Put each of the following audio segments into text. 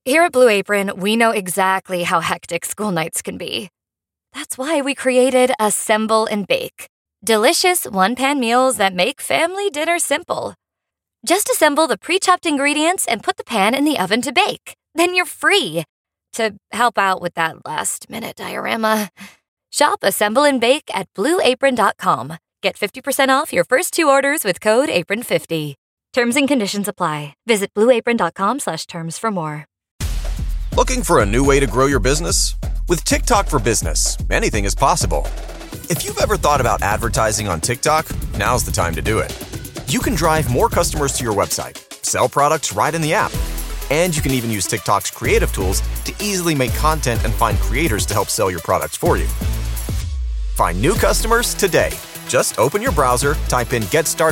Here at Blue Apron, we know exactly how hectic school nights can be. That's why we created Assemble and Bake. Delicious one-pan meals that make family dinner simple. Just assemble the pre-chopped ingredients and put the pan in the oven to bake. Then you're free to help out with that last-minute diorama. Shop Assemble and Bake at BlueApron.com. Get 50% off your first 2 orders with code APRON50. Terms and conditions apply. Visit BlueApron.com/terms for more. Looking for a new way to grow your business? With TikTok for Business, anything is possible. If you've ever thought about advertising on TikTok, now's the time to do it. You can drive more customers to your website, sell products right in the app, and you can even use TikTok's creative tools to easily make content and find creators to help sell your products for you. Find new customers today. Just open your browser, type in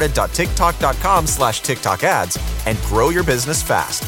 getstarted.tiktok.com/TikTok ads, and grow your business fast.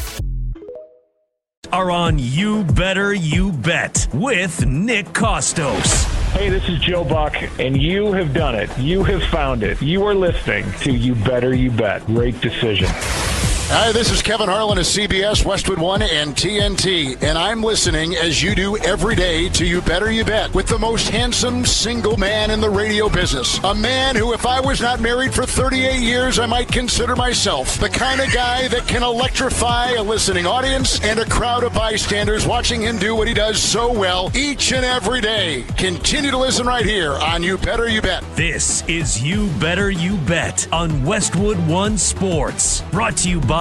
Are on You Better You Bet with Nick Kostos. Hey, this is Joe Buck, and you have done it. You have found it. You are listening to You Better You Bet. Great decision. Hi, this is Kevin Harlan of CBS, Westwood One, and TNT, and I'm listening, as you do every day, to You Better You Bet with the most handsome single man in the radio business. A man who, if I was not married for 38 years, I might consider myself the kind of guy that can electrify a listening audience and a crowd of bystanders watching him do what he does so well each and every day. Continue to listen right here on You Better You Bet. This is You Better You Bet on Westwood One Sports. Brought to you by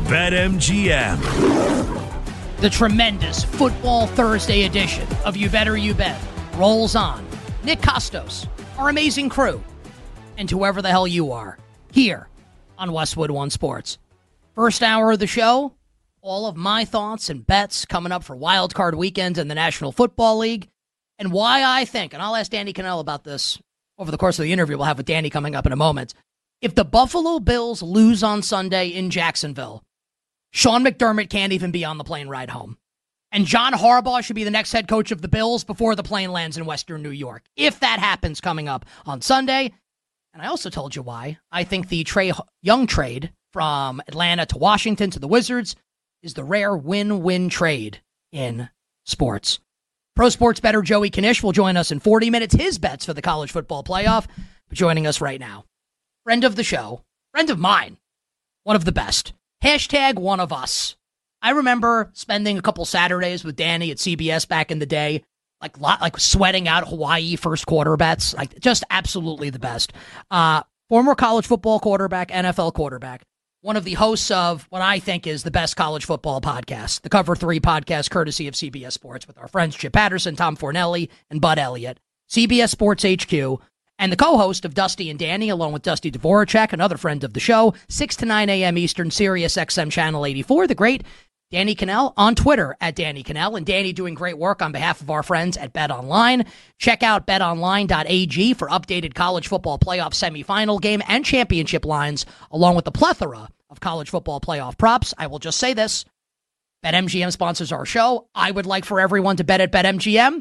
BetMGM. The tremendous Football Thursday edition of You Better You Bet rolls on. Nick Kostos, our amazing crew, and whoever the hell you are, here on Westwood One Sports. First hour of the show, all of my thoughts and bets coming up for Wild Card Weekend in the National Football League, and why I think, and I'll ask Danny Kanell about this over the course of the interview we'll have with Danny coming up in a moment. If the Buffalo Bills lose on Sunday in Jacksonville, Sean McDermott can't even be on the plane ride home. And John Harbaugh should be the next head coach of the Bills before the plane lands in Western New York. If that happens coming up on Sunday. And I also told you why I think the Trae Young trade from Atlanta to Washington to the Wizards is the rare win-win trade in sports. Pro sports bettor Joey Knish will join us in 40 minutes. His bets for the college football playoff. Joining us right now. Friend of the show, friend of mine, one of the best. Hashtag one of us. I remember spending a couple Saturdays with Danny at CBS back in the day, like sweating out Hawaii first quarter bets, like just absolutely the best. Former college football quarterback, NFL quarterback, one of the hosts of what I think is the best college football podcast, the Cover 3 podcast, courtesy of CBS Sports, with our friends Chip Patterson, Tom Fornelli, and Bud Elliott. CBS Sports HQ. And the co-host of Dusty and Danny, along with Dusty Dvoracek, another friend of the show, 6 to 9 a.m. Eastern, Sirius XM Channel 84, the great Danny Kanell on Twitter at Danny Kanell. And Danny doing great work on behalf of our friends at BetOnline. Check out betonline.ag for updated college football playoff semifinal game and championship lines, along with a plethora of college football playoff props. I will just say this. BetMGM sponsors our show. I would like for everyone to bet at BetMGM.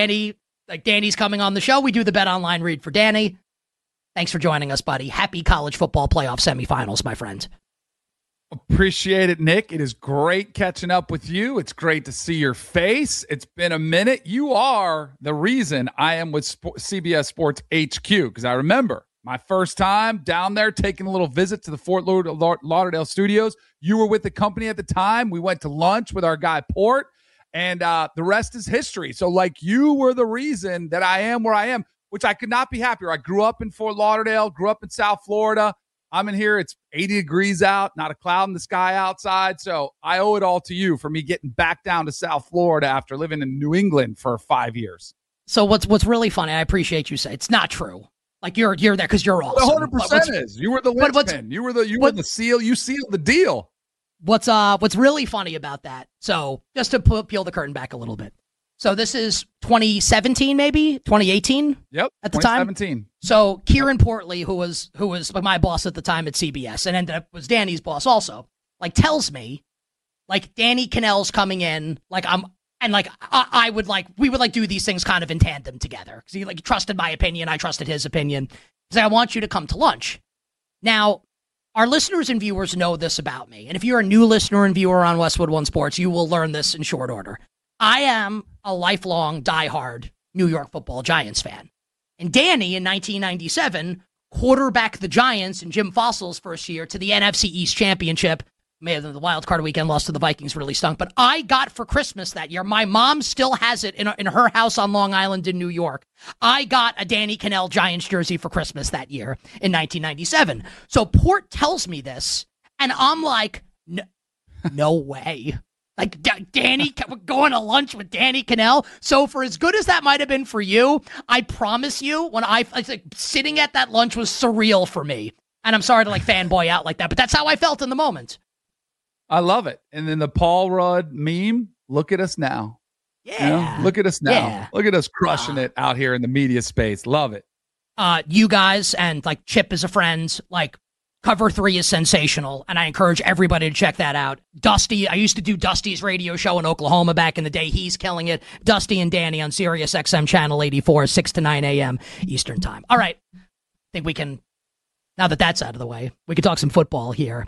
Danny's coming on the show. We do the Bet Online read for Danny. Thanks for joining us, buddy. Happy college football playoff semifinals, my friend. Appreciate it, Nick. It is great catching up with you. It's great to see your face. It's been a minute. You are the reason I am with CBS Sports HQ, because I remember my first time down there taking a little visit to the Fort Lauderdale studios. You were with the company at the time. We went to lunch with our guy Port. And the rest is history. So, you were the reason that I am where I am, which I could not be happier. I grew up in Fort Lauderdale, grew up in South Florida. I'm in here. It's 80 degrees out, not a cloud in the sky outside. So I owe it all to you for me getting back down to South Florida after living in New England for 5 years. So what's really funny, I appreciate you say it's not true. You're there because you're awesome. 100% is. You were the linchpin. You were the seal. You sealed the deal. What's really funny about that, so just to peel the curtain back a little bit. So this is 2017, maybe 2018. Yep, at the time. 2017. So Kieran Portley, who was my boss at the time at CBS and ended up was Danny's boss also, tells me, Danny Kanell's coming in, I would we would do these things kind of in tandem together because he trusted my opinion, I trusted his opinion. He's like, I want you to come to lunch. Now, Our listeners and viewers know this about me. And if you're a new listener and viewer on Westwood One Sports, you will learn this in short order. I am a lifelong diehard New York Football Giants fan. And Danny, in 1997, quarterbacked the Giants in Jim Fossil's first year to the NFC East Championship. The wild card weekend loss to the Vikings really stunk. But I got for Christmas that year, my mom still has it in her house on Long Island in New York. I got a Danny Kanell Giants jersey for Christmas that year in 1997. So Port tells me this, and I'm like, no way. Like, Danny, we're going to lunch with Danny Kanell. So for as good as that might have been for you, I promise you, when I like, sitting at that lunch was surreal for me. And I'm sorry to like fanboy out like that, but that's how I felt in the moment. I love it. And then the Paul Rudd meme, look at us now. Yeah. You know, look at us now. Yeah. Look at us crushing it out here in the media space. Love it. You guys and like Chip is a friend, like Cover 3 is sensational, and I encourage everybody to check that out. Dusty, I used to do Dusty's radio show in Oklahoma back in the day. He's killing it. Dusty and Danny on Sirius XM Channel 84, 6 to 9 a.m. Eastern Time. All right. I think we can, now that that's out of the way, we can talk some football here.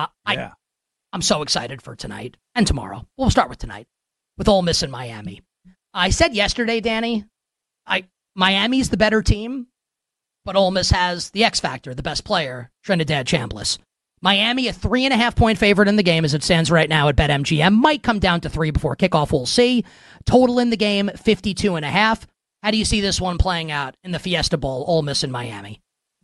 I'm so excited for tonight and tomorrow. We'll start with tonight with Ole Miss and Miami. I said yesterday, Danny, Miami's the better team, but Ole Miss has the X factor, the best player, Trinidad Chambliss. Miami, a 3.5-point favorite in the game as it stands right now at BetMGM. Might come down to 3 before kickoff. We'll see. Total in the game, 52.5. How do you see this one playing out in the Fiesta Bowl, Ole Miss and Miami?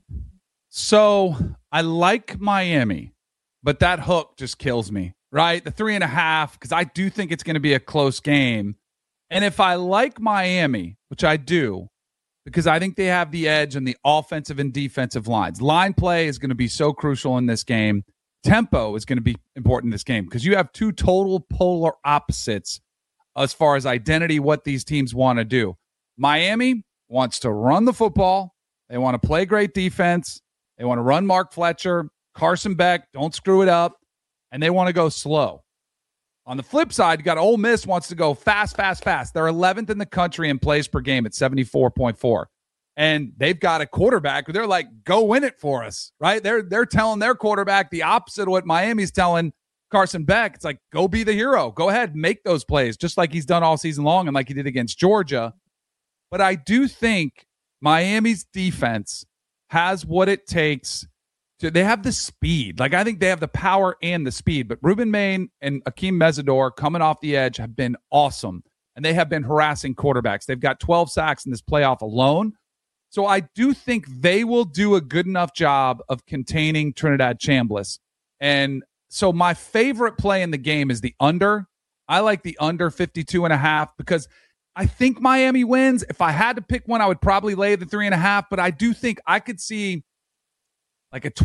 So I like Miami, but that hook just kills me, right? The 3.5, because I do think it's going to be a close game. And if I like Miami, which I do, because I think they have the edge on the offensive and defensive lines. Line play is going to be so crucial in this game. Tempo is going to be important in this game because you have two total polar opposites as far as identity, what these teams want to do. Miami wants to run the football. They want to play great defense. They want to run Mark Fletcher, Carson Beck, don't screw it up, and they want to go slow. On the flip side, you got Ole Miss wants to go fast, fast, fast. They're 11th in the country in plays per game at 74.4. And they've got a quarterback. They're like, go win it for us, right? They're telling their quarterback the opposite of what Miami's telling Carson Beck. It's like, go be the hero. Go ahead, make those plays, just like he's done all season long and like he did against Georgia. But I do think Miami's defense has what it takes. They have the speed. Like, I think they have the power and the speed. But Ruben Maine and Akeem Mesidor coming off the edge have been awesome. And they have been harassing quarterbacks. They've got 12 sacks in this playoff alone. So I do think they will do a good enough job of containing Trinidad Chambliss. And so my favorite play in the game is the under. I like the under 52.5 because I think Miami wins. If I had to pick one, I would probably lay the 3.5. But I do think I could see like a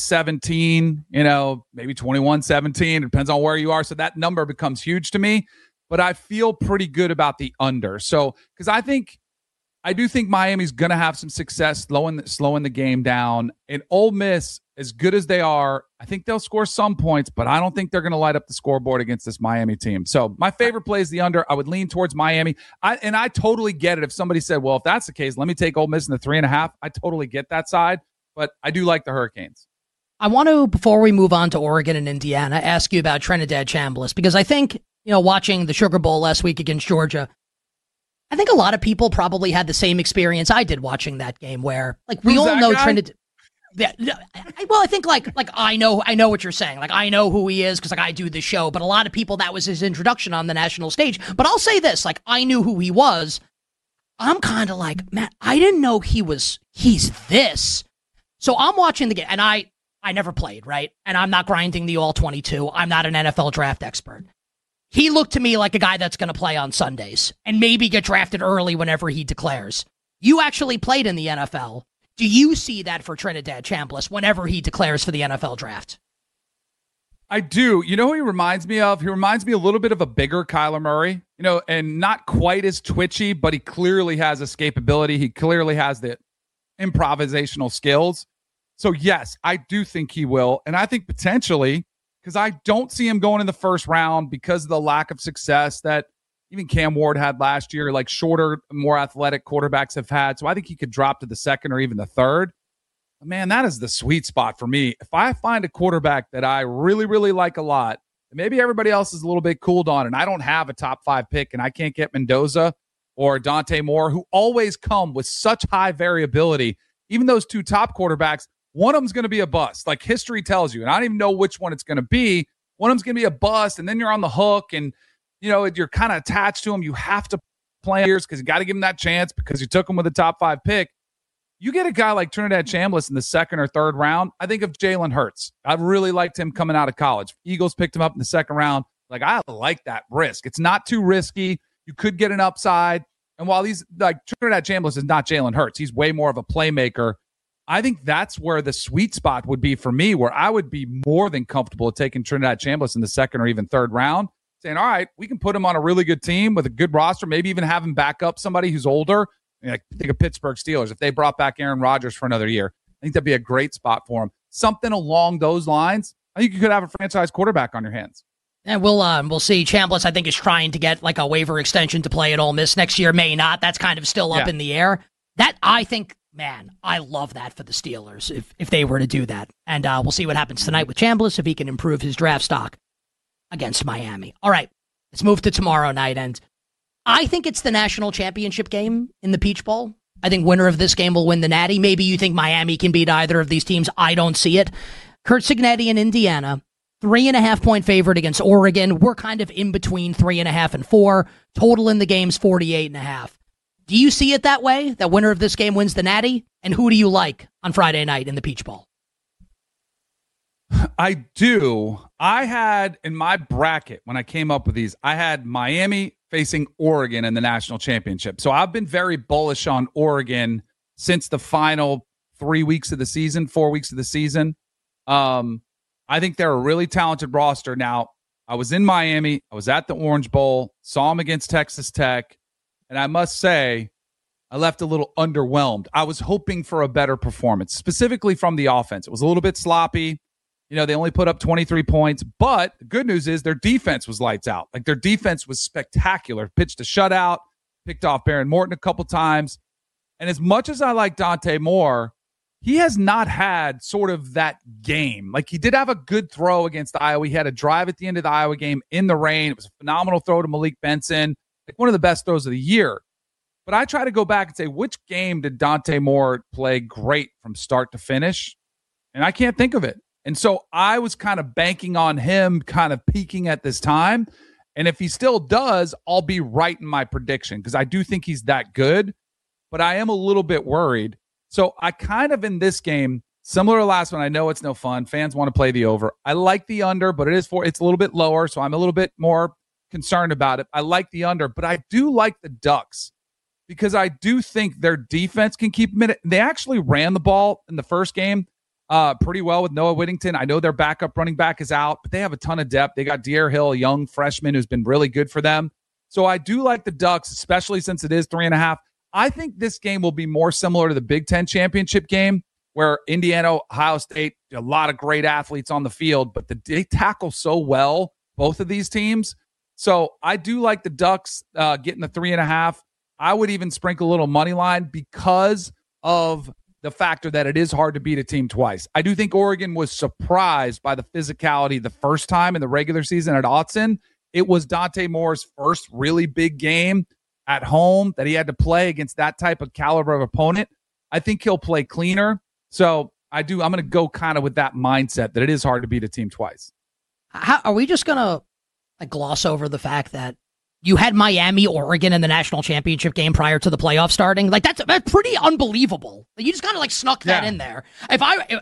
20-17, maybe 21-17. It depends on where you are. So that number becomes huge to me. But I feel pretty good about the under. So, because I do think Miami's going to have some success slowing the game down. And Ole Miss, as good as they are, I think they'll score some points, but I don't think they're going to light up the scoreboard against this Miami team. So my favorite play is the under. I would lean towards Miami. I totally get it. If somebody said, well, if that's the case, let me take Ole Miss in the 3.5. I totally get that side. But I do like the Hurricanes. I want to, before we move on to Oregon and Indiana, ask you about Trinidad Chambliss, because I think, watching the Sugar Bowl last week against Georgia, I think a lot of people probably had the same experience I did watching that game where, like, we all know Trinidad. Well, I think like I know what you're saying. Like, I know who he is because, like, I do the show, but a lot of people, that was his introduction on the national stage. But I'll say this, like, I knew who he was. I'm kind of like, man, I didn't know he's this. So I'm watching the game, and I never played, right? And I'm not grinding the all-22. I'm not an NFL draft expert. He looked to me like a guy that's going to play on Sundays and maybe get drafted early whenever he declares. You actually played in the NFL. Do you see that for Trinidad Chambliss whenever he declares for the NFL draft? I do. You know who he reminds me of? He reminds me a little bit of a bigger Kyler Murray, and not quite as twitchy, but he clearly has escapability. He clearly has the improvisational skills. So, yes, I do think he will. And I think potentially, because I don't see him going in the first round because of the lack of success that even Cam Ward had last year, like shorter, more athletic quarterbacks have had. So I think he could drop to the second or even the third. Man, that is the sweet spot for me. If I find a quarterback that I really, really like a lot, maybe everybody else is a little bit cooled on, and I don't have a top 5 pick, and I can't get Mendoza or Dante Moore, who always come with such high variability. Even those 2 top quarterbacks, one of them's going to be a bust. Like history tells you, and I don't even know which one it's going to be. One of them's going to be a bust, and then you're on the hook, and you're kind of attached to him. You have to play years because you got to give him that chance because you took him with a top 5 pick. You get a guy like Trinidad Chambliss in the 2nd or 3rd round, I think of Jalen Hurts. I really liked him coming out of college. Eagles picked him up in the 2nd round. Like, I like that risk. It's not too risky. You could get an upside. And while he's like Trinidad Chambliss is not Jalen Hurts, he's way more of a playmaker. I think that's where the sweet spot would be for me, where I would be more than comfortable taking Trinidad Chambliss in the 2nd or even 3rd round, saying, all right, we can put him on a really good team with a good roster, maybe even have him back up somebody who's older. Like, think of Pittsburgh Steelers. If they brought back Aaron Rodgers for another year, I think that'd be a great spot for him. Something along those lines. I think you could have a franchise quarterback on your hands. And we'll see. Chambliss, I think, is trying to get like a waiver extension to play at Ole Miss next year. May not. That's kind of still up in the air. That, I think, man, I love that for the Steelers if they were to do that. And we'll see what happens tonight with Chambliss if he can improve his draft stock against Miami. All right, let's move to tomorrow night. And I think it's the national championship game in the Peach Bowl. I think winner of this game will win the Natty. Maybe you think Miami can beat either of these teams. I don't see it. Curt Cignetti in Indiana, 3.5-point favorite against Oregon. We're kind of in between 3.5 and 4. Total in the game's 48.5. Do you see it that way? That winner of this game wins the Natty? And who do you like on Friday night in the Peach Bowl? I do. I had in my bracket, when I came up with these, I had Miami facing Oregon in the national championship. So I've been very bullish on Oregon since the final 4 weeks of the season. I think they're a really talented roster. Now, I was in Miami. I was at the Orange Bowl, saw them against Texas Tech. And I must say, I left a little underwhelmed. I was hoping for a better performance, specifically from the offense. It was a little bit sloppy. They only put up 23 points. But the good news is their defense was lights out. Like, their defense was spectacular. Pitched a shutout, picked off Baron Morton a couple times. And as much as I like Dante Moore, he has not had sort of that game. Like, he did have a good throw against Iowa. He had a drive at the end of the Iowa game in the rain. It was a phenomenal throw to Malik Benson. Like, one of the best throws of the year. But I try to go back and say, which game did Dante Moore play great from start to finish? And I can't think of it. And so I was kind of banking on him kind of peaking at this time. And if he still does, I'll be right in my prediction because I do think he's that good. But I am a little bit worried. So I kind of, in this game, similar to last one, I know it's no fun. Fans want to play the over. I like the under, but it's a little bit lower. So I'm a little bit more concerned about it. I like the under, but I do like the Ducks because I do think their defense can keep them in it. They actually ran the ball in the first game pretty well with Noah Whittington. I know their backup running back is out, but they have a ton of depth. They got De'Aaron Hill, a young freshman who's been really good for them. So I do like the Ducks, especially since it is 3.5. I think this game will be more similar to the Big Ten championship game where Indiana, Ohio State, a lot of great athletes on the field, but they tackle so well, both of these teams. So I do like the Ducks getting the 3.5. I would even sprinkle a little money line because of the factor that it is hard to beat a team twice. I do think Oregon was surprised by the physicality the first time in the regular season at Autzen. It was Dante Moore's first really big game at home that he had to play against that type of caliber of opponent. I think he'll play cleaner. So I'm going to go kind of with that mindset that it is hard to beat a team twice. How, are we just going to gloss over the fact that you had Miami, Oregon in the national championship game prior to the playoff starting? Like, that's pretty unbelievable. You just kind of snuck that in there. If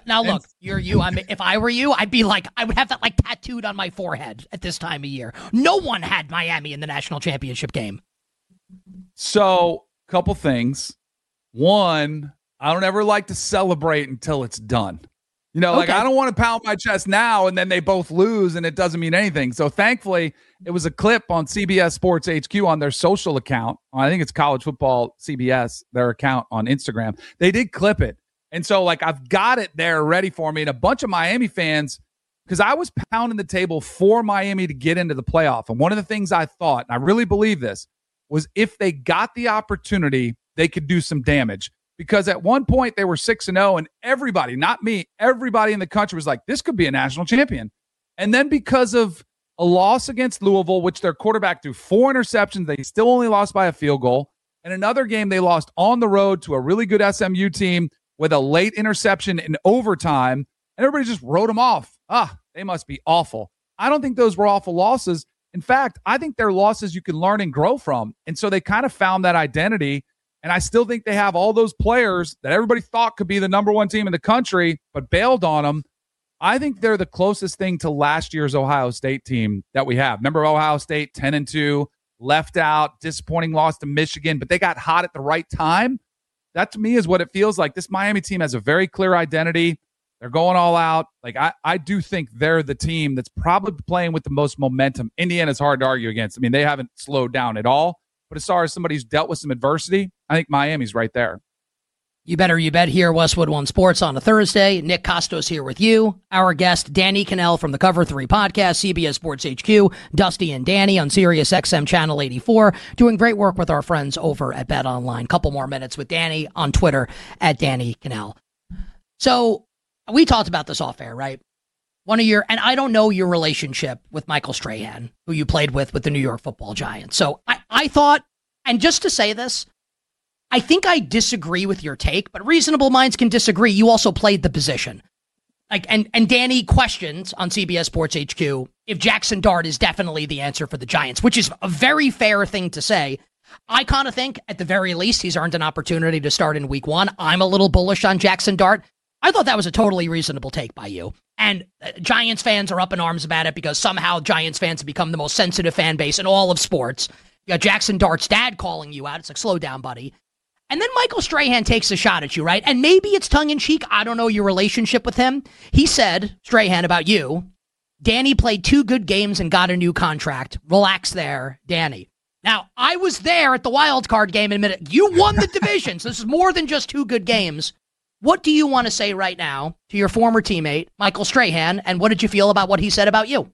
I were you, I'd be like, I would have that tattooed on my forehead at this time of year. No one had Miami in the national championship game. So, couple things. One, I don't ever like to celebrate until it's done. I don't want to pound my chest now and then they both lose and it doesn't mean anything. So thankfully, it was a clip on CBS Sports HQ on their social account. I think it's College Football CBS, their account on Instagram. They did clip it. And so I've got it there ready for me. And a bunch of Miami fans, because I was pounding the table for Miami to get into the playoff. And one of the things I thought, and I really believe this, was if they got the opportunity, they could do some damage. because at one point they were 6-0 and everybody, not me, everybody in the country was like, this could be a national champion. And then because of a loss against Louisville, which their quarterback threw 4 interceptions, they still only lost by a field goal. And another game they lost on the road to a really good SMU team with a late interception in overtime. And everybody just wrote them off. They must be awful. I don't think those were awful losses. In fact, I think they're losses you can learn and grow from. And so they kind of found that identity. And I still think they have all those players that everybody thought could be the number one team in the country, but bailed on them. I think they're the closest thing to last year's Ohio State team that we have. Remember Ohio State, 10-2, left out, disappointing loss to Michigan, but they got hot at the right time. That to me is what it feels like. This Miami team has a very clear identity. They're going all out. Like I do think they're the team that's probably playing with the most momentum. Indiana's hard to argue against. I mean, they haven't slowed down at all. But as far as somebody who's dealt with some adversity, I think Miami's right there. You better you bet here, Westwood One Sports on a Thursday. Nick Costos here with you. Our guest, Danny Kanell from the Cover 3 podcast, CBS Sports HQ, Dusty and Danny on Sirius XM Channel 84, doing great work with our friends over at Bet Online. Couple more minutes with Danny on Twitter at Danny Kanell. So we talked about this off air, right? And I don't know your relationship with Michael Strahan, who you played with the New York Football Giants. So I thought, and just to say this, I think I disagree with your take, but reasonable minds can disagree. You also played the position. And Danny questions on CBS Sports HQ if Jackson Dart is definitely the answer for the Giants, which is a very fair thing to say. I kind of think, at the very least, he's earned an opportunity to start in week 1. I'm a little bullish on Jackson Dart. I thought that was a totally reasonable take by you. And Giants fans are up in arms about it because somehow Giants fans have become the most sensitive fan base in all of sports. You got Jackson Dart's dad calling you out. It's like, slow down, buddy. And then Michael Strahan takes a shot at you, right? And maybe it's tongue-in-cheek. I don't know your relationship with him. He said, Strahan, about you, Danny played 2 good games and got a new contract. Relax there, Danny. Now, I was there at the wild card game in a minute. You won the division, so this is more than just 2 good games. What do you want to say right now to your former teammate, Michael Strahan, and what did you feel about what he said about you?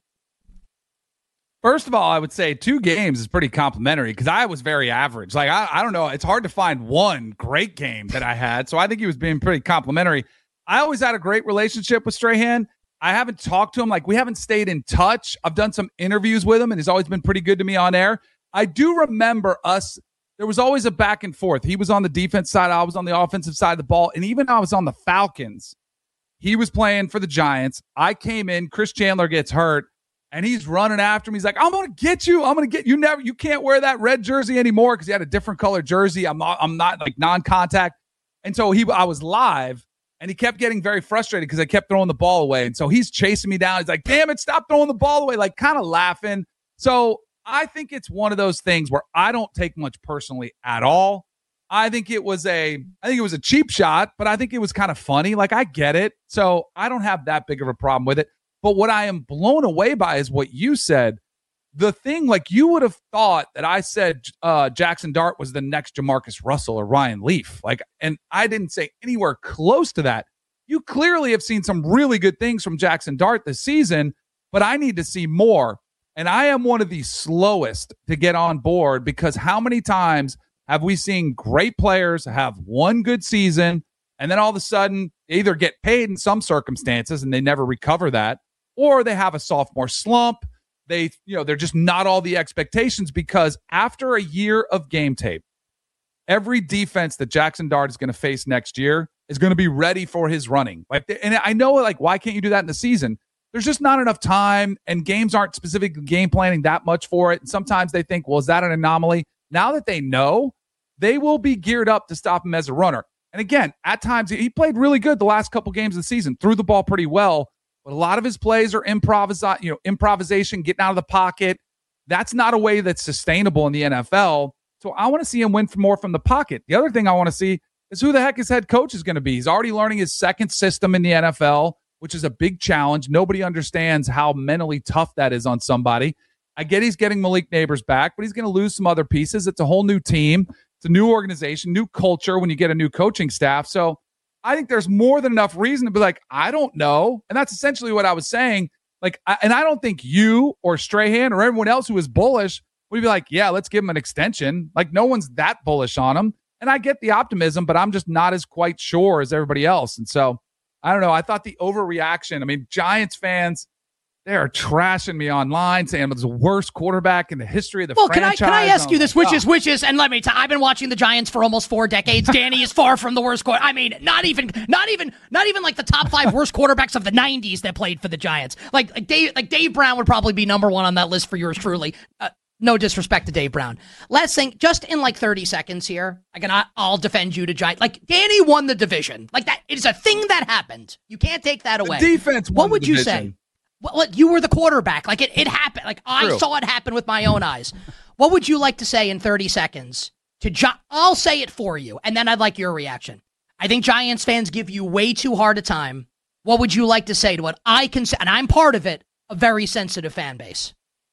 First of all, I would say 2 games is pretty complimentary because I was very average. Like, I don't know. It's hard to find one great game that I had. So I think he was being pretty complimentary. I always had a great relationship with Strahan. I haven't talked to him. Like, we haven't stayed in touch. I've done some interviews with him, and he's always been pretty good to me on air. I do remember us. There was always a back and forth. He was on the defense side. I was on the offensive side of the ball. And even I was on the Falcons. He was playing for the Giants. I came in. Chris Chandler gets hurt. And he's running after me. He's like, I'm going to get you. I'm going to get you. You can't wear that red jersey anymore because he had a different color jersey. I'm not like non-contact. And so I was live and he kept getting very frustrated because I kept throwing the ball away. And so he's chasing me down. He's like, damn it, stop throwing the ball away. Like, kind of laughing. So I think it's one of those things where I don't take much personally at all. I think it was a cheap shot, but I think it was kind of funny. Like, I get it. So I don't have that big of a problem with it. But what I am blown away by is what you said. The thing, like, you would have thought that I said Jackson Dart was the next Jamarcus Russell or Ryan Leaf. Like, and I didn't say anywhere close to that. You clearly have seen some really good things from Jackson Dart this season, but I need to see more. And I am one of the slowest to get on board because how many times have we seen great players have one good season and then all of a sudden they either get paid in some circumstances and they never recover that, or they have a sophomore slump. They're just not all the expectations because after a year of game tape, every defense that Jackson Dart is going to face next year is going to be ready for his running. And I know, like, why can't you do that in the season? There's just not enough time, and games aren't specifically game planning that much for it. And sometimes they think, well, is that an anomaly? Now that they know, they will be geared up to stop him as a runner. And again, at times, he played really good the last couple games of the season, threw the ball pretty well. But a lot of his plays are improvisation, getting out of the pocket. That's not a way that's sustainable in the NFL. So I want to see him win more from the pocket. The other thing I want to see is who the heck his head coach is going to be. He's already learning his second system in the NFL, which is a big challenge. Nobody understands how mentally tough that is on somebody. I get he's getting Malik Neighbors back, but he's going to lose some other pieces. It's a whole new team. It's a new organization, new culture when you get a new coaching staff. So I think there's more than enough reason to be like, I don't know. And that's essentially what I was saying. Like, and I don't think you or Strahan or everyone else who is bullish would be like, yeah, let's give him an extension. Like, no one's that bullish on him. And I get the optimism, but I'm just not as quite sure as everybody else. And so, I don't know. I thought the overreaction, I mean, Giants fans, they are trashing me online, saying I'm the worst quarterback in the history of the franchise. Can I ask you this, which is, and let me tell you, I've been watching the Giants for almost 4 decades. Danny is far from the worst quarterback. I mean, not even like the top 5 worst quarterbacks of the 90s that played for the Giants. Like Dave Brown would probably be number 1 on that list for yours truly. No disrespect to Dave Brown. Last thing, just in like 30 seconds here, I'll defend you to Giants. Like, Danny won the division. Like, that is a thing that happened. You can't take that away. The defense won. What would you say? Well, you were the quarterback. Like, it happened. Like, I saw it happen with my own eyes. What would you like to say in 30 seconds to I'll say it for you, and then I'd like your reaction. I think Giants fans give you way too hard a time. What would you like to say to what I can say, and I'm part of it, a very sensitive fan base?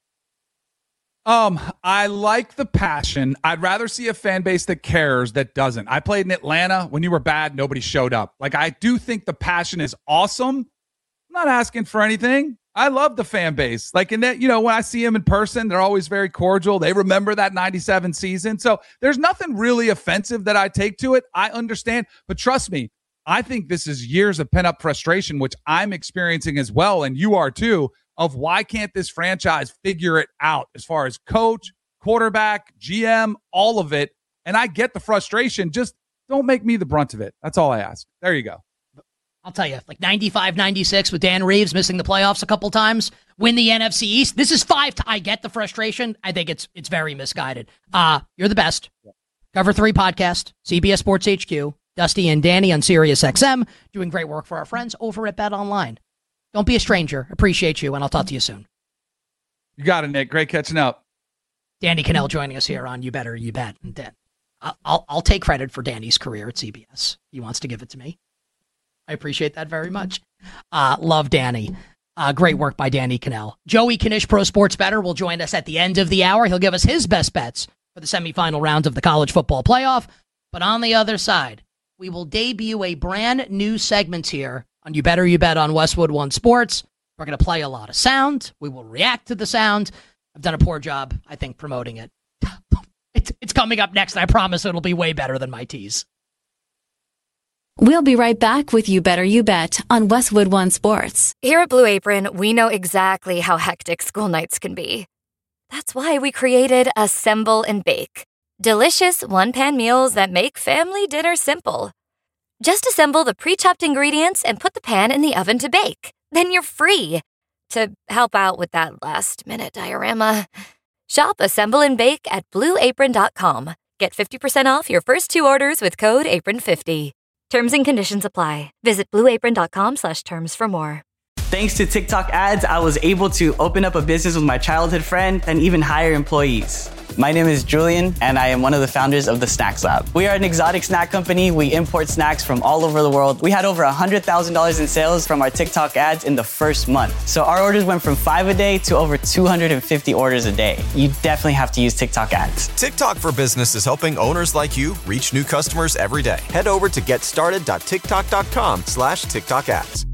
I like the passion. I'd rather see a fan base that cares that doesn't. I played in Atlanta. When you were bad, nobody showed up. Like, I do think the passion is awesome. I'm not asking for anything. I love the fan base. Like, in that, when I see them in person, they're always very cordial. They remember that 97 season. So there's nothing really offensive that I take to it. I understand. But trust me, I think this is years of pent-up frustration, which I'm experiencing as well, and you are too, of why can't this franchise figure it out as far as coach, quarterback, GM, all of it. And I get the frustration. Just don't make me the brunt of it. That's all I ask. There you go. I'll tell you, like 95, 96 with Dan Reeves missing the playoffs a couple times, win the NFC East. This is 5. I get the frustration. I think it's very misguided. You're the best. Cover 3 podcast, CBS Sports HQ, Dusty and Danny on Sirius XM, doing great work for our friends over at Bet Online. Don't be a stranger. Appreciate you, and I'll talk to you soon. You got it, Nick. Great catching up. Danny Cannell joining us here on You Better You Bet. And Dan, I'll take credit for Danny's career at CBS. He wants to give it to me. I appreciate that very much. Love Danny. Great work by Danny Cannell. Joey Knish, Pro Sports Bettor, will join us at the end of the hour. He'll give us his best bets for the semifinal rounds of the college football playoff. But on the other side, we will debut a brand new segment here on You Better You Bet on Westwood One Sports. We're going to play a lot of sound. We will react to the sound. I've done a poor job, I think, promoting it. It's coming up next, and I promise it'll be way better than my tease. We'll be right back with You Better You Bet on Westwood One Sports. Here at Blue Apron, we know exactly how hectic school nights can be. That's why we created Assemble and Bake. Delicious one-pan meals that make family dinner simple. Just assemble the pre-chopped ingredients and put the pan in the oven to bake. Then you're free to help out with that last-minute diorama. Shop Assemble and Bake at BlueApron.com. Get 50% off your first 2 orders with code APRON50. Terms and conditions apply. Visit BlueApron.com/terms for more. Thanks to TikTok ads, I was able to open up a business with my childhood friend and even hire employees. My name is Julian, and I am one of the founders of the Snacks Lab. We are an exotic snack company. We import snacks from all over the world. We had over $100,000 in sales from our TikTok ads in the first month. So our orders went from 5 a day to over 250 orders a day. You definitely have to use TikTok ads. TikTok for Business is helping owners like you reach new customers every day. Head over to getstarted.tiktok.com/TikTok ads.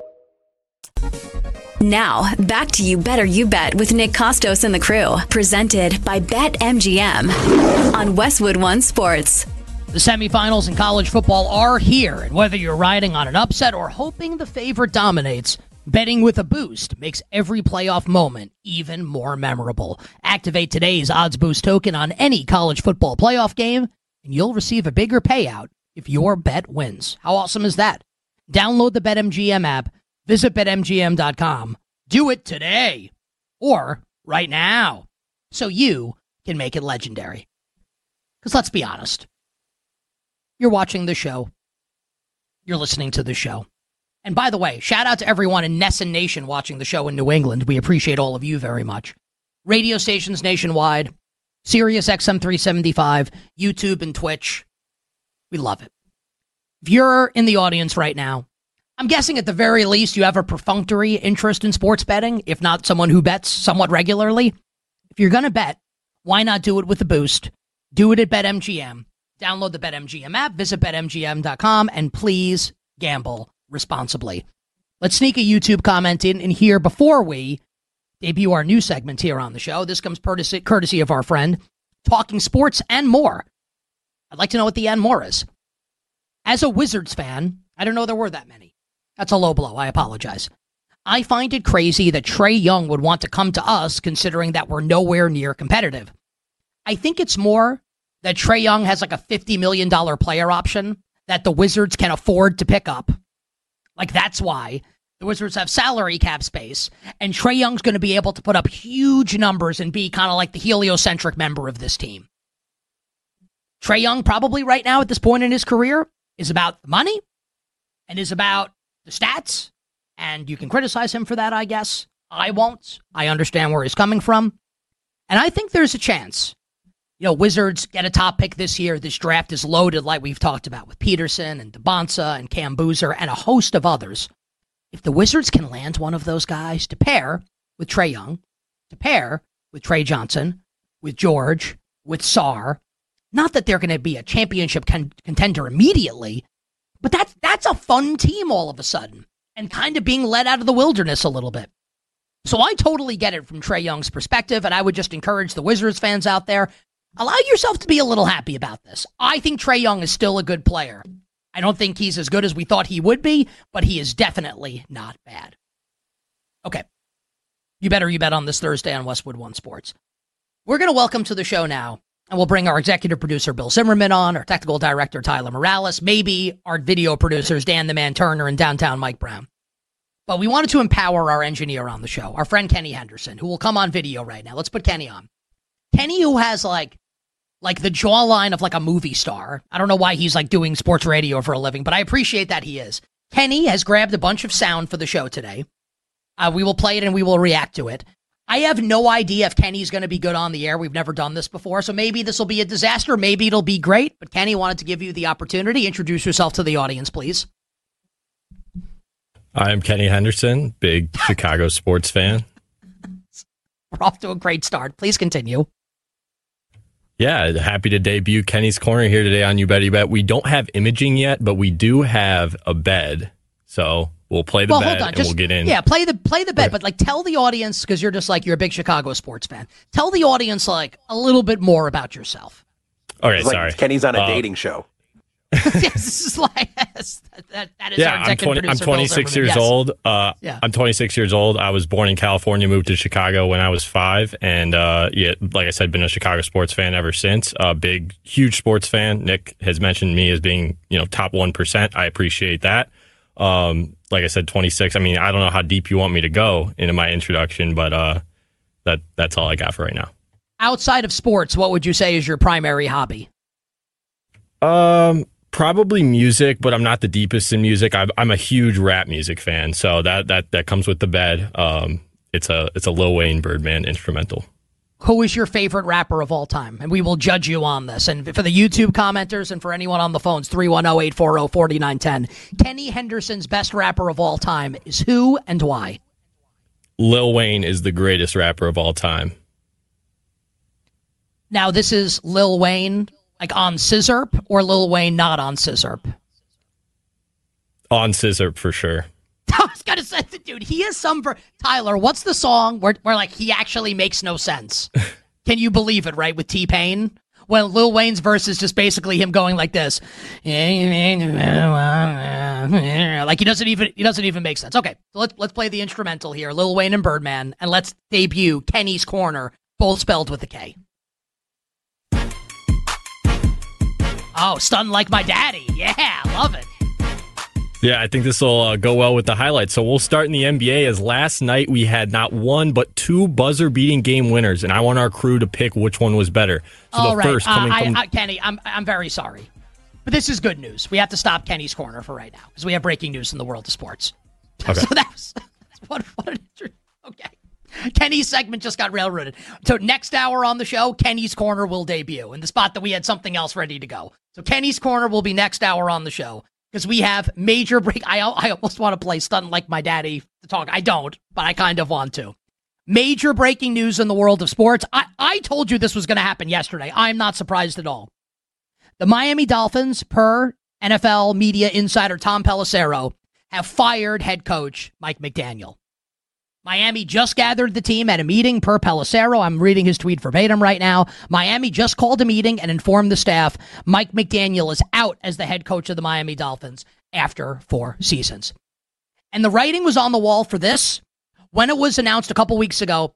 Now, back to You Better You Bet with Nick Costos and the crew. Presented by BetMGM on Westwood One Sports. The semifinals in college football are here, and whether you're riding on an upset or hoping the favorite dominates, betting with a boost makes every playoff moment even more memorable. Activate today's Odds Boost token on any college football playoff game, and you'll receive a bigger payout if your bet wins. How awesome is that? Download the BetMGM app. Visit BetMGM.com. Do it today or right now so you can make it legendary. Because let's be honest. You're watching the show. You're listening to the show. And by the way, shout out to everyone in Nesson Nation watching the show in New England. We appreciate all of you very much. Radio stations nationwide, Sirius XM 375, YouTube and Twitch. We love it. If you're in the audience right now, I'm guessing at the very least you have a perfunctory interest in sports betting, if not someone who bets somewhat regularly. If you're going to bet, why not do it with a boost? Do it at BetMGM. Download the BetMGM app, visit BetMGM.com, and please gamble responsibly. Let's sneak a YouTube comment in here before we debut our new segment here on the show. This comes courtesy of our friend, Talking Sports and More. I'd like to know what the and more is. As a Wizards fan, I don't know there were that many. That's a low blow. I apologize. I find it crazy that Trae Young would want to come to us considering that we're nowhere near competitive. I think it's more that Trae Young has like a $50 million player option that the Wizards can afford to pick up. Like, that's why the Wizards have salary cap space, and Trae Young's going to be able to put up huge numbers and be kind of like the heliocentric member of this team. Trae Young probably right now at this point in his career is about the money and is about the stats, and you can criticize him for that, I guess. I won't. I understand where he's coming from, and I think there's a chance. You know, Wizards get a top pick this year. This draft is loaded like we've talked about with Peterson and DeBonsa and Cam Boozer and a host of others. If the Wizards can land one of those guys to pair with Trae Young, to pair with Trey Johnson, with George, with Sarr, not that they're going to be a championship contender immediately, but that's a fun team all of a sudden and kind of being led out of the wilderness a little bit. So I totally get it from Trae Young's perspective, and I would just encourage the Wizards fans out there, allow yourself to be a little happy about this. I think Trae Young is still a good player. I don't think he's as good as we thought he would be, but he is definitely not bad. Okay. You bet on this Thursday on Westwood One Sports. We're going to welcome to the show now, and we'll bring our executive producer, Bill Zimmerman, on, our technical director, Tyler Morales, maybe our video producers, Dan the Man Turner and downtown Mike Brown. But we wanted to empower our engineer on the show, our friend Kenny Henderson, who will come on video right now. Let's put Kenny on. Kenny, who has like the jawline of like a movie star. I don't know why he's like doing sports radio for a living, but I appreciate that he is. Kenny has grabbed a bunch of sound for the show today. We will play it and we will react to it. I have no idea if Kenny's going to be good on the air. We've never done this before, so maybe this will be a disaster. Maybe it'll be great, but Kenny wanted to give you the opportunity. Introduce yourself to the audience, please. I'm Kenny Henderson, big Chicago sports fan. We're off to a great start. Please continue. Yeah, happy to debut Kenny's Corner here today on You Bet You Bet. We don't have imaging yet, but we do have a bed. So we'll play the bed and we'll get in. Yeah, play the bed, but like tell the audience, because you're a big Chicago sports fan. Tell the audience like a little bit more about yourself. Okay, sorry. Kenny's on a dating show. Yes, this is like that is our executive producer. I'm 26 years old. I'm 26 years old. I was born in California, moved to Chicago when I was 5, and like I said, been a Chicago sports fan ever since. Big, huge sports fan. Nick has mentioned me as being, top 1%. I appreciate that. Like I said, 26. I mean, I don't know how deep you want me to go into my introduction, but that's all I got for right now. Outside of sports, what would you say is your primary hobby? Probably music, but I'm not the deepest in music. I'm a huge rap music fan, so that comes with the bed. It's a Lil Wayne Birdman instrumental. Who is your favorite rapper of all time? And we will judge you on this. And for the YouTube commenters and for anyone on the phones, 310-840-4910. Kenny Henderson's best rapper of all time is who and why? Lil Wayne is the greatest rapper of all time. Now, this is Lil Wayne like on Scissorp or Lil Wayne not on Scissorp? On Scissorp for sure. I was going to say, dude, he is Tyler, what's the song where like he actually makes no sense? Can you believe it, right? With T-Pain? When Lil Wayne's verse is just basically him going like this. Like he doesn't even make sense. Okay, so let's play the instrumental here, Lil Wayne and Birdman, and let's debut Kenny's Corner, both spelled with a K. Oh, Stunned Like My Daddy. Yeah, love it. Yeah, I think this will go well with the highlights. So we'll start in the NBA, as last night we had not one but 2 buzzer-beating game winners, and I want our crew to pick which one was better. So all the right, first coming from Kenny, I'm very sorry, but this is good news. We have to stop Kenny's Corner for right now because we have breaking news in the world of sports. Okay. So that's what an okay. Kenny's segment just got railroaded. So next hour on the show, Kenny's Corner will debut in the spot that we had something else ready to go. So Kenny's Corner will be next hour on the show because we have major break. I almost want to play Stunned Like My Daddy to talk. I don't, but I kind of want to. Major breaking news in the world of sports. I told you this was going to happen yesterday. I'm not surprised at all. The Miami Dolphins, per NFL media insider Tom Pelissero, have fired head coach Mike McDaniel. Miami just gathered the team at a meeting per Pelissero. I'm reading his tweet verbatim right now. Miami just called a meeting and informed the staff Mike McDaniel is out as the head coach of the Miami Dolphins after 4 seasons. And the writing was on the wall for this when it was announced a couple weeks ago.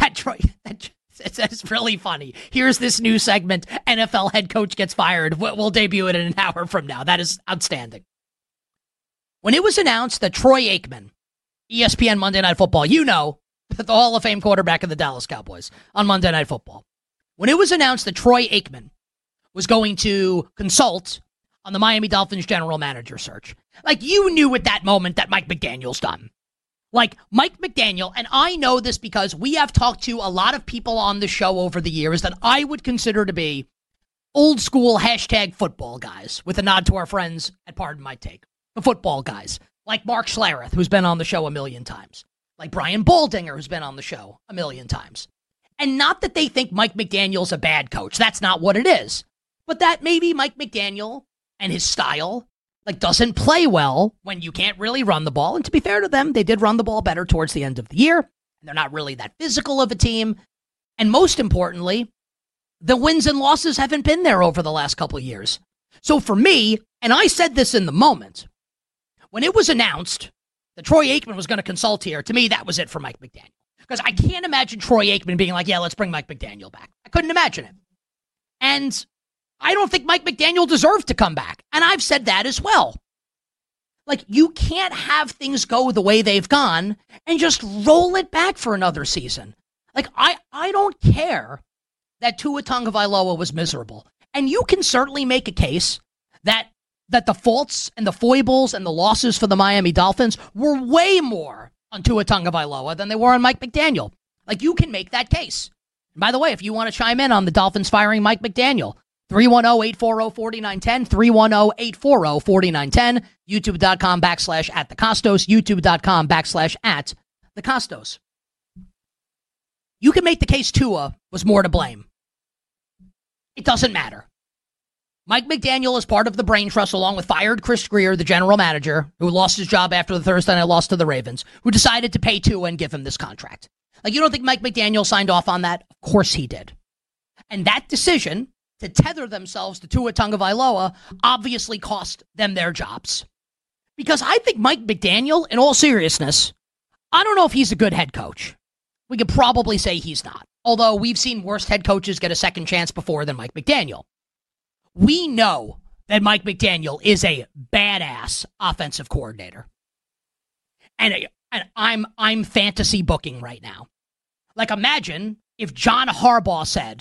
It's really funny. Here's this new segment. NFL head coach gets fired. We'll debut it in an hour from now. That is outstanding. When it was announced that Troy Aikman, ESPN Monday Night Football, the Hall of Fame quarterback of the Dallas Cowboys on Monday Night Football. When it was announced that Troy Aikman was going to consult on the Miami Dolphins general manager search, you knew at that moment that Mike McDaniel's done. Mike McDaniel, and I know this because we have talked to a lot of people on the show over the years that I would consider to be old school #football guys, with a nod to our friends at Pardon My Take, the football guys. Like Mark Schlereth, who's been on the show a million times. Like Brian Baldinger, who's been on the show a million times. And not that they think Mike McDaniel's a bad coach. That's not what it is. But that maybe Mike McDaniel and his style, doesn't play well when you can't really run the ball. And to be fair to them, they did run the ball better towards the end of the year. And they're not really that physical of a team. And most importantly, the wins and losses haven't been there over the last couple of years. So for me, and I said this in the moment, when it was announced that Troy Aikman was going to consult here, to me, that was it for Mike McDaniel. Because I can't imagine Troy Aikman being like, yeah, let's bring Mike McDaniel back. I couldn't imagine it. And I don't think Mike McDaniel deserved to come back. And I've said that as well. You can't have things go the way they've gone and just roll it back for another season. I don't care that Tua Tagovailoa was miserable. And you can certainly make a case that the faults and the foibles and the losses for the Miami Dolphins were way more on Tua Tagovailoa than they were on Mike McDaniel. You can make that case. And by the way, if you want to chime in on the Dolphins firing Mike McDaniel, 310-840-4910, 310-840-4910, youtube.com/@thecostos, youtube.com/@thecostos. You can make the case Tua was more to blame. It doesn't matter. Mike McDaniel is part of the brain trust, along with fired Chris Grier, the general manager, who lost his job after the Thursday night loss to the Ravens, who decided to pay Tua and give him this contract. You don't think Mike McDaniel signed off on that? Of course he did. And that decision to tether themselves to Tua Tagovailoa obviously cost them their jobs. Because I think Mike McDaniel, in all seriousness, I don't know if he's a good head coach. We could probably say he's not. Although we've seen worse head coaches get a second chance before than Mike McDaniel. We know that Mike McDaniel is a badass offensive coordinator. And I'm fantasy booking right now. Imagine if John Harbaugh said,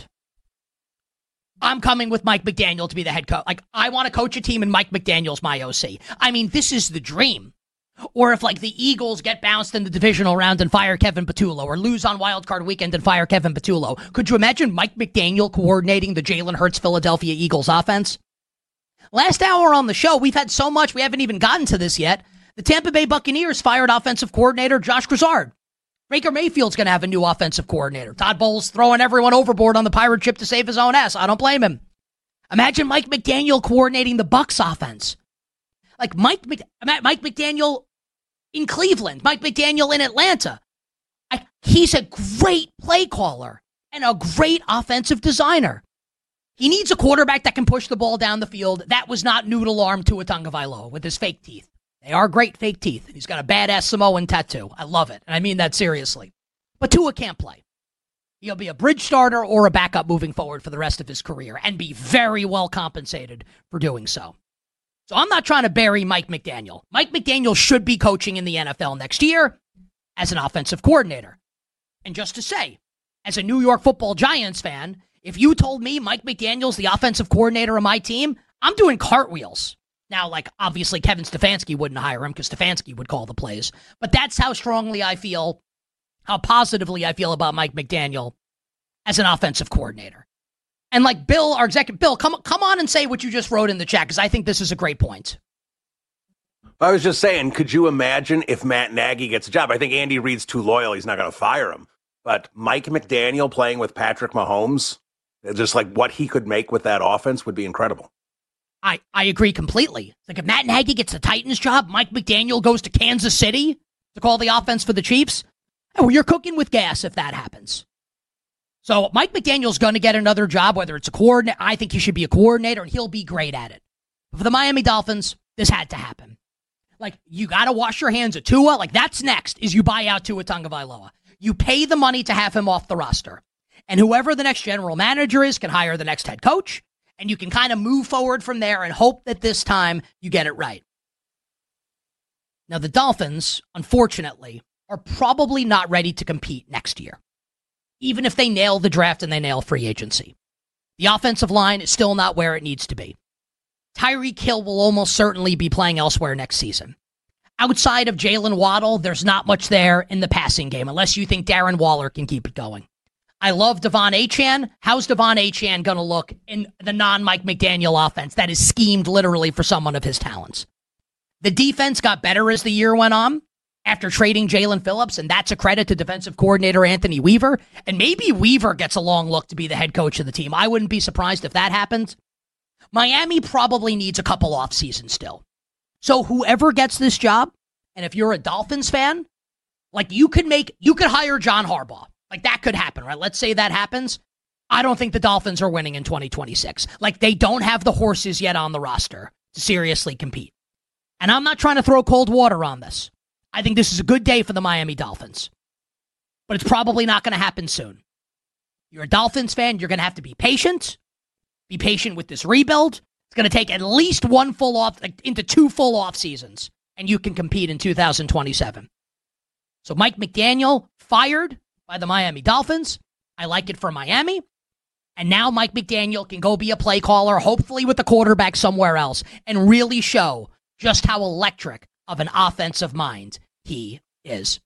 I'm coming with Mike McDaniel to be the head coach. I want to coach a team and Mike McDaniel's my OC. I mean, this is the dream. Or if, the Eagles get bounced in the divisional round and fire Kevin Patullo, or lose on Wild Card Weekend and fire Kevin Patullo. Could you imagine Mike McDaniel coordinating the Jalen Hurts Philadelphia Eagles offense? Last hour on the show, we've had so much, we haven't even gotten to this yet. The Tampa Bay Buccaneers fired offensive coordinator Josh Grizzard. Baker Mayfield's going to have a new offensive coordinator. Todd Bowles throwing everyone overboard on the pirate ship to save his own ass. I don't blame him. Imagine Mike McDaniel coordinating the Bucs offense. Mike McDaniel in Cleveland, Mike McDaniel in Atlanta. He's a great play caller and a great offensive designer. He needs a quarterback that can push the ball down the field. That was not noodle arm Tua Tagovailoa with his fake teeth. They are great fake teeth. He's got a badass Samoan tattoo. I love it, and I mean that seriously. But Tua can't play. He'll be a bridge starter or a backup moving forward for the rest of his career and be very well compensated for doing so. So I'm not trying to bury Mike McDaniel. Mike McDaniel should be coaching in the NFL next year as an offensive coordinator. And just to say, as a New York Football Giants fan, if you told me Mike McDaniel's the offensive coordinator of my team, I'm doing cartwheels. Now, obviously Kevin Stefanski wouldn't hire him because Stefanski would call the plays. But that's how strongly I feel, how positively I feel about Mike McDaniel as an offensive coordinator. And Bill, our executive, Bill, come on and say what you just wrote in the chat, because I think this is a great point. I was just saying, could you imagine if Matt Nagy gets a job? I think Andy Reid's too loyal. He's not going to fire him. But Mike McDaniel playing with Patrick Mahomes, just what he could make with that offense would be incredible. I agree completely. If Matt Nagy gets the Titans job, Mike McDaniel goes to Kansas City to call the offense for the Chiefs. Oh, you're cooking with gas if that happens. So Mike McDaniel's going to get another job, whether it's a coordinator. I think he should be a coordinator, and he'll be great at it. But for the Miami Dolphins, this had to happen. Like, you got to wash your hands of Tua. Like, that's next, is you buy out Tua Tagovailoa. You pay the money to have him off the roster. And whoever the next general manager is can hire the next head coach, and you can kind of move forward from there and hope that this time you get it right. Now, the Dolphins, unfortunately, are probably not ready to compete next year, even if they nail the draft and they nail free agency. The offensive line is still not where it needs to be. Tyreek Hill will almost certainly be playing elsewhere next season. Outside of Jalen Waddle, there's not much there in the passing game, unless you think Darren Waller can keep it going. I love Devon Achane. How's Devon Achane going to look in the non-Mike McDaniel offense that is schemed literally for someone of his talents? The defense got better as the year went on after trading Jalen Phillips, and that's a credit to defensive coordinator Anthony Weaver. And maybe Weaver gets a long look to be the head coach of the team. I wouldn't be surprised if that happens. Miami probably needs a couple off seasons still. So whoever gets this job, and if you're a Dolphins fan, like you could hire John Harbaugh. Like that could happen, right? Let's say that happens. I don't think the Dolphins are winning in 2026. Like they don't have the horses yet on the roster to seriously compete. And I'm not trying to throw cold water on this. I think this is a good day for the Miami Dolphins. But it's probably not going to happen soon. You're a Dolphins fan, you're going to have to be patient. Be patient with this rebuild. It's going to take at least one full off, into 2 full off seasons, and you can compete in 2027. So Mike McDaniel fired by the Miami Dolphins. I like it for Miami. And now Mike McDaniel can go be a play caller, hopefully with the quarterback somewhere else, and really show just how electric of an offensive mind he is.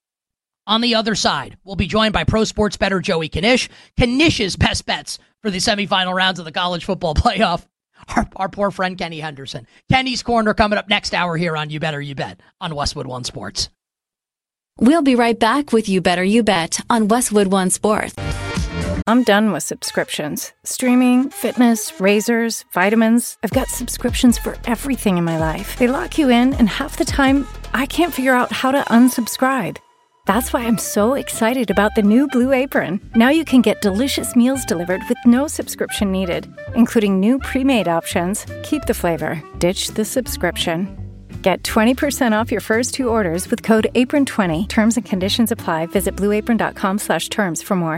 On the other side, we'll be joined by pro sports bettor Joey Knish. Knish's best bets for the semifinal rounds of the college football playoff. Our poor friend Kenny Henderson. Kenny's Corner coming up next hour here on You Better You Bet on Westwood One Sports. We'll be right back with You Better You Bet on Westwood One Sports. I'm done with subscriptions. Streaming, fitness, razors, vitamins. I've got subscriptions for everything in my life. They lock you in, and half the time, I can't figure out how to unsubscribe. That's why I'm so excited about the new Blue Apron. Now you can get delicious meals delivered with no subscription needed, including new pre-made options. Keep the flavor, ditch the subscription. Get 20% off your first 2 orders with code APRON20. Terms and conditions apply. Visit blueapron.com/terms for more.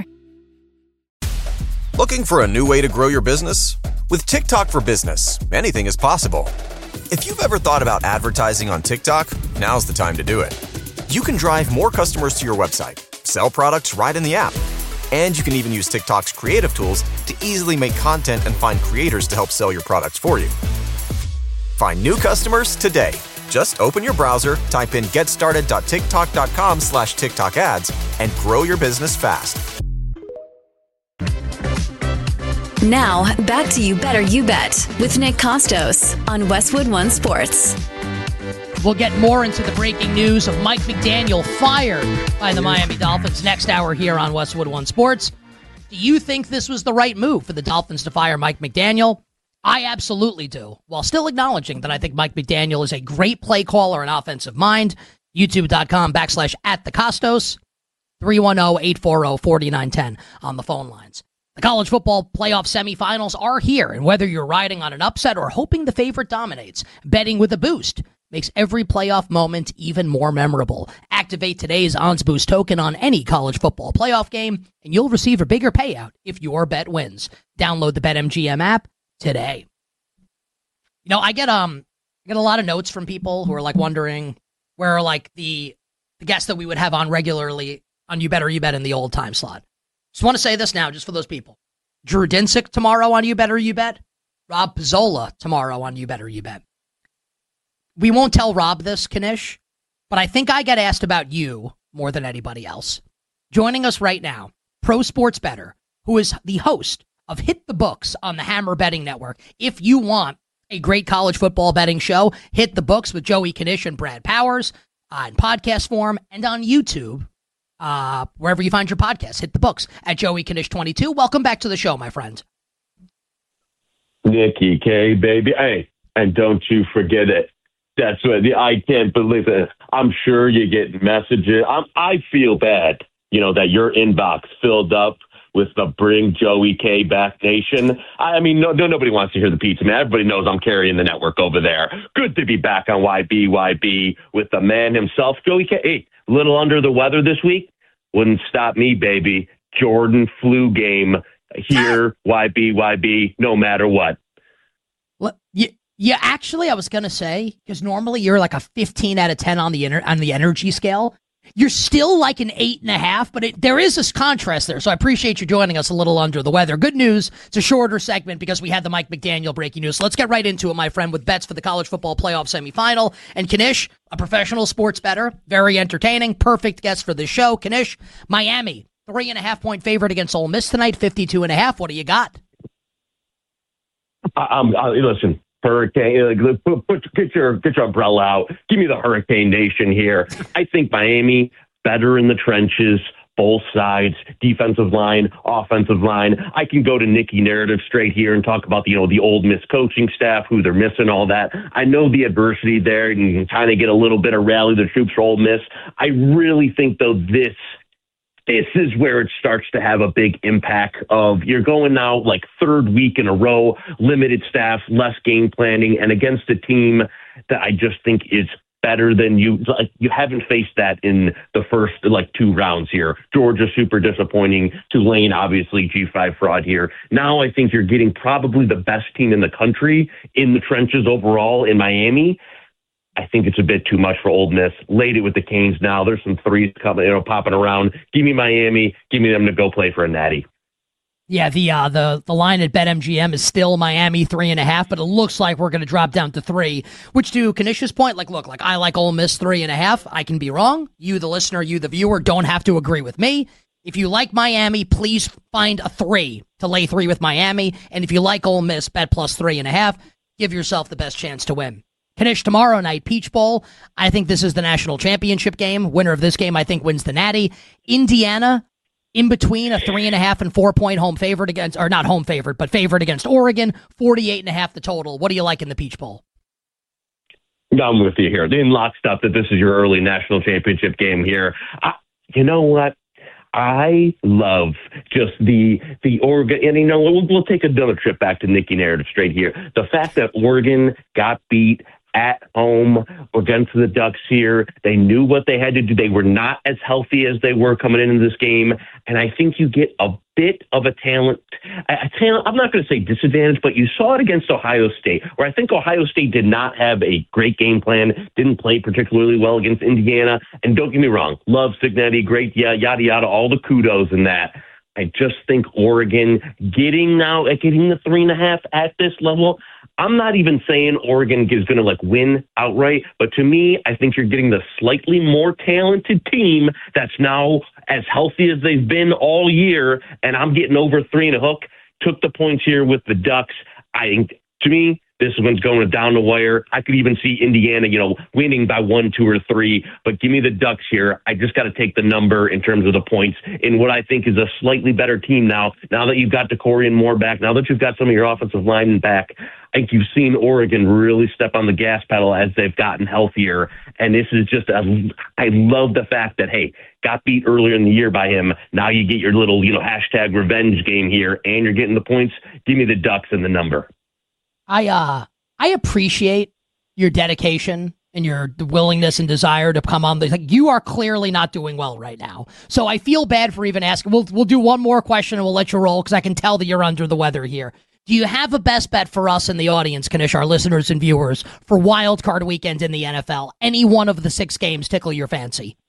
Looking for a new way to grow your business? With TikTok for Business, anything is possible. If you've ever thought about advertising on TikTok, now's the time to do it. You can drive more customers to your website, sell products right in the app, and you can even use TikTok's creative tools to easily make content and find creators to help sell your products for you. Find new customers today. Just open your browser, type in getstarted.tiktok.com/TikTok ads, and grow your business fast. Now, back to You Better You Bet with Nick Costos on Westwood One Sports. We'll get more into the breaking news of Mike McDaniel fired by the Miami Dolphins next hour here on Westwood One Sports. Do you think this was the right move for the Dolphins to fire Mike McDaniel? I absolutely do, while still acknowledging that I think Mike McDaniel is a great play caller and offensive mind. YouTube.com/@thecostos, 310-840-4910 on the phone lines. The college football playoff semifinals are here, and whether you're riding on an upset or hoping the favorite dominates, betting with a boost makes every playoff moment even more memorable. Activate today's Odds Boost token on any college football playoff game, and you'll receive a bigger payout if your bet wins. Download the BetMGM app today. You know, I get a lot of notes from people who are like wondering where like the guests that we would have on regularly on You Better You Bet in the old time slot. Just want to say this now, just for those people. Drew Dinsick tomorrow on You Better You Bet. Rob Pizzola tomorrow on You Better You Bet. We won't tell Rob this, Knish, but I think I get asked about you more than anybody else. Joining us right now, pro sports bettor, who is the host of Hit the Books on the Hammer Betting Network. If you want a great college football betting show, Hit the Books with Joey Knish and Brad Powers in podcast form and on YouTube, wherever you find your podcasts. Hit the Books at Joey Knish 22. Welcome back to the show, my friend. Nicky K, baby. Hey, and don't you forget it. That's what I can't believe it. I'm sure you get messages. I feel bad, that your inbox filled up with the Bring Joey K Back Nation. I mean, nobody wants to hear the pizza, man. Everybody knows I'm carrying the network over there. Good to be back on YB with the man himself, Joey K. Hey, a little under the weather this week. Wouldn't stop me, baby. Jordan flu game here, YB, no matter what. Well, yeah, actually, I was going to say, because normally you're like a 15 out of 10 on the energy scale. You're still like an 8.5, but there is this contrast there. So I appreciate you joining us a little under the weather. Good news. It's a shorter segment because we had the Mike McDaniel breaking news. So let's get right into it, my friend, with bets for the college football playoff semifinal. And Kanish, a professional sports bettor, very entertaining, perfect guest for this show. Kanish, Miami, 3.5-point favorite against Ole Miss tonight, 52.5. What do you got? Listen. Hurricane, get your umbrella out. Give me the Hurricane Nation here. I think Miami better in the trenches, both sides, defensive line, offensive line. I can go to Nikki Narrative straight here and talk about the Ole Miss coaching staff, who they're missing, all that. I know the adversity there, and you can kind of get a little bit of rally the troops for Ole Miss. I really think, though, this is where it starts to have a big impact of you're going now like third week in a row, limited staff, less game planning, and against a team that I just think is better than you. Like, you haven't faced that in the first two rounds here. Georgia, super disappointing. Tulane, obviously G5 fraud here. Now I think you're getting probably the best team in the country in the trenches overall in Miami. I think it's a bit too much for Ole Miss. Laid it with the Canes now. There's some threes coming, popping around. Give me Miami. Give me them to go play for a natty. Yeah, the line at BetMGM is still Miami 3.5, but it looks like we're going to drop down to 3. Which, to Kanish's point, I like Ole Miss 3.5. I can be wrong. You, the listener, you, the viewer, don't have to agree with me. If you like Miami, please find a 3 to lay 3 with Miami. And if you like Ole Miss, bet plus 3.5. Give yourself the best chance to win. Kanish, tomorrow night, Peach Bowl. I think this is the national championship game. Winner of this game, I think, wins the Natty. Indiana, in between a 3.5 and 4-point home favorite against, or not home favorite, but favorite against Oregon. 48.5 the total. What do you like in the Peach Bowl? I'm with you here. In lockstep that this is your early national championship game here. You know what? I love just the Oregon, and we'll take another trip back to Nikki Narrative straight here. The fact that Oregon got beat at home against the Ducks here. They knew what they had to do. They were not as healthy as they were coming into this game. And I think you get a bit of a talent, I'm not going to say disadvantage, but you saw it against Ohio State, where I think Ohio State did not have a great game plan, didn't play particularly well against Indiana. And don't get me wrong, love Cignetti, great, yada, yada, all the kudos in that. I just think Oregon getting the 3.5 at this level, I'm not even saying Oregon is going to win outright, but to me, I think you're getting the slightly more talented team that's now as healthy as they've been all year, and I'm getting over 3 and a hook. Took the points here with the Ducks. I think, to me, this one's going down the wire. I could even see Indiana, winning by 1, 2, or 3. But give me the Ducks here. I just got to take the number in terms of the points in what I think is a slightly better team now. Now that you've got DeCorian Moore back, now that you've got some of your offensive linemen back, I think you've seen Oregon really step on the gas pedal as they've gotten healthier. And this is just I love the fact that, hey, got beat earlier in the year by him. Now you get your little, hashtag revenge game here, and you're getting the points. Give me the Ducks and the number. I appreciate your dedication and your willingness and desire to come on. You are clearly not doing well right now. So I feel bad for even asking. We'll do one more question and we'll let you roll because I can tell that you're under the weather here. Do you have a best bet for us in the audience, Kanish, our listeners and viewers, for wild card weekend in the NFL? Any one of the 6 games tickle your fancy?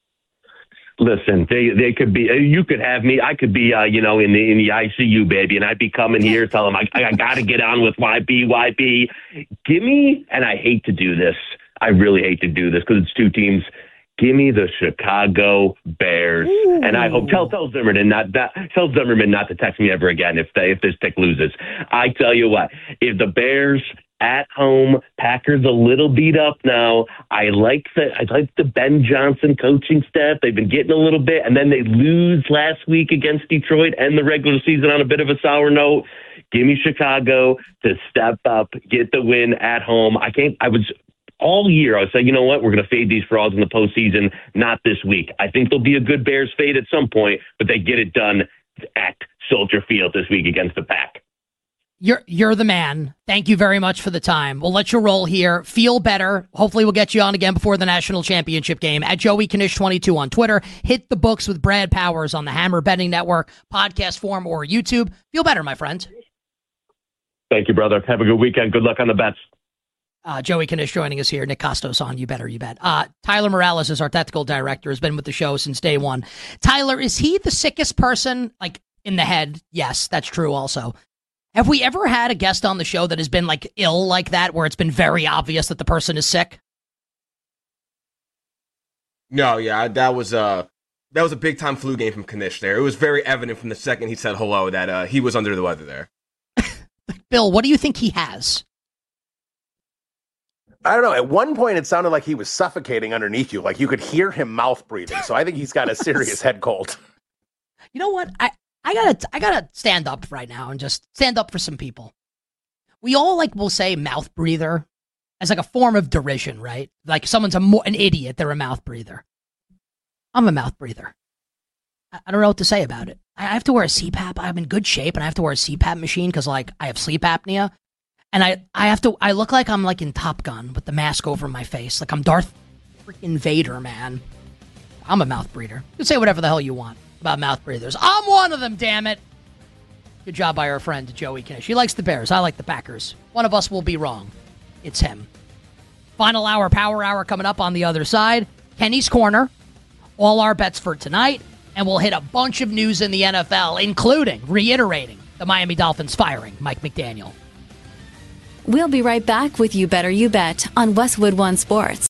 Listen, they could be. You could have me. I could be, in the ICU, baby, and I'd be coming here, telling them I got to get on with YB. Give me, and I hate to do this. I really hate to do this because it's 2 teams. Give me the Chicago Bears, and I hope tell Zimmerman not to text me ever again if this pick loses. I tell you what, if the Bears at home, Packers a little beat up now. I like the Ben Johnson coaching staff. They've been getting a little bit, and then they lose last week against Detroit and the regular season on a bit of a sour note. Give me Chicago to step up, get the win at home. all year I was saying, you know what, we're going to fade these frauds in the postseason, not this week. I think there'll be a good Bears fade at some point, but they get it done at Soldier Field this week against the Pack. You're the man. Thank you very much for the time. We'll let you roll here. Feel better. Hopefully we'll get you on again before the national championship game. At Joey Knish 22 on Twitter. Hit the books with Brad Powers on the Hammer Betting Network, podcast form, or YouTube. Feel better, my friend. Thank you, brother. Have a good weekend. Good luck on the bets. Joey Knish joining us here. Nick Costos on You Better You Bet. Tyler Morales is our technical director, has been with the show since day one. Tyler, is he the sickest person, like, in the head? Yes, that's true also. Have we ever had a guest on the show that has been, like, ill like that, where it's been very obvious that the person is sick? No, yeah, that was a big-time flu game from Knish there. It was very evident from the second he said hello that he was under the weather there. Bill, what do you think he has? I don't know. At one point, it sounded like he was suffocating underneath you. Like you could hear him mouth breathing. So I think he's got a serious head cold. You know what? I gotta stand up right now and just stand up for some people. We all will say mouth breather as like a form of derision, right? Like someone's an idiot, they're a mouth breather. I'm a mouth breather. I don't know what to say about it. I have to wear a CPAP. I'm in good shape, and I have to wear a CPAP machine because I have sleep apnea, and I look like I'm like in Top Gun with the mask over my face, like I'm Darth freaking Vader, man. I'm a mouth breather. You can say whatever the hell you want about mouth breathers. I'm one of them, damn it. Good job by our friend Joey Knish. He likes the Bears. I like the Packers. One of us will be wrong. It's him. Final hour, power hour coming up on the other side. Kenny's Corner. All our bets for tonight. And we'll hit a bunch of news in the NFL, including reiterating the Miami Dolphins firing Mike McDaniel. We'll be right back with You Better You Bet on Westwood One Sports.